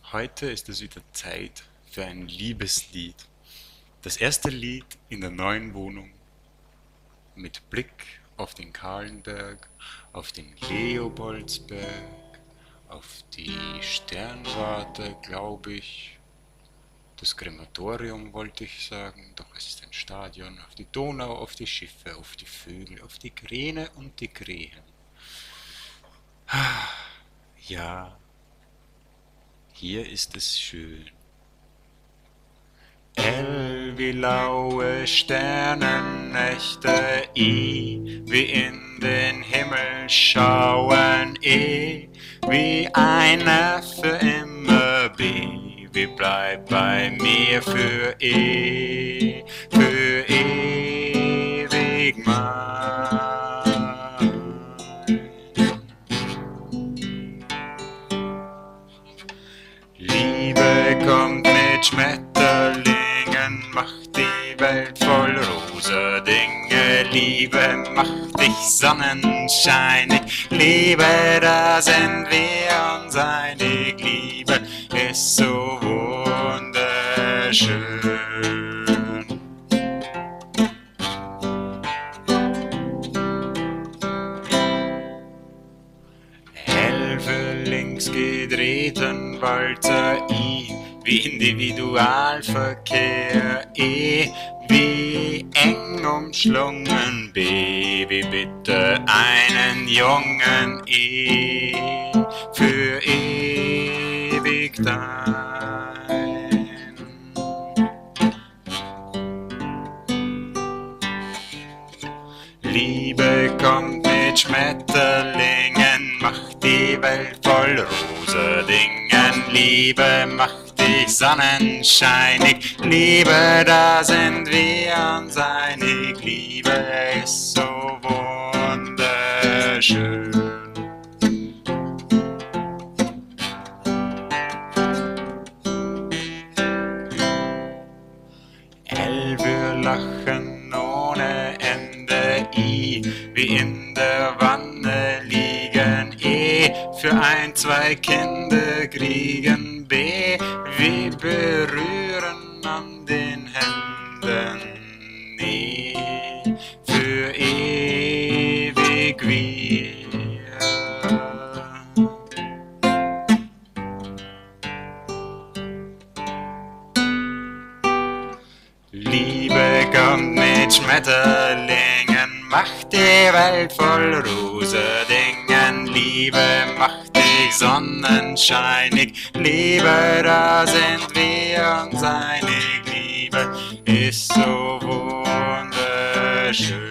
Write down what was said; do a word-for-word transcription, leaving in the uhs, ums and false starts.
Heute ist es wieder Zeit für ein Liebeslied. Das erste Lied in der neuen Wohnung mit Blick auf den Kahlenberg, auf den Leopoldsberg, auf die Sternwarte, glaube ich. Das Krematorium wollte ich sagen, doch es ist ein Stadion. Auf die Donau, auf die Schiffe, auf die Vögel, auf die Kräne und die Krähen. Ja, hier ist es schön. L wie laue Sternennächte, I wie in den Himmel schauen, E wie eine für immer, B wie bleib bei mir für E, für ewig mein. Liebe kommt mit Schmetterlingen, macht die Welt voll rosa Dinge. Liebe macht dich sonnenscheinig, Liebe, da sind wir uns einig. Liebe ist so wunderschön. Für links gedrehten Walzer, I wie Individualverkehr, E wie eng umschlungen, B wie bitte einen Jungen, E für ewig dein. Liebe kommt mit Schmetterlingen, macht die Welt voll rosa Dingen. Liebe macht dich sonnenscheinig, Liebe, da sind wir uns einig. Liebe ist so wunderschön. L für Lachen ohne Ende, I wie in der Wanne liegen, E für ein, zwei Kinder kriegen, B wie berühren an den Händen, E für ewig wir. Liebe kommt mit Schmetterlingen, macht die Welt voll rosa Dingen. Liebe macht dich sonnenscheinig, Liebe, da sind wir uns einig. Liebe ist so wunderschön.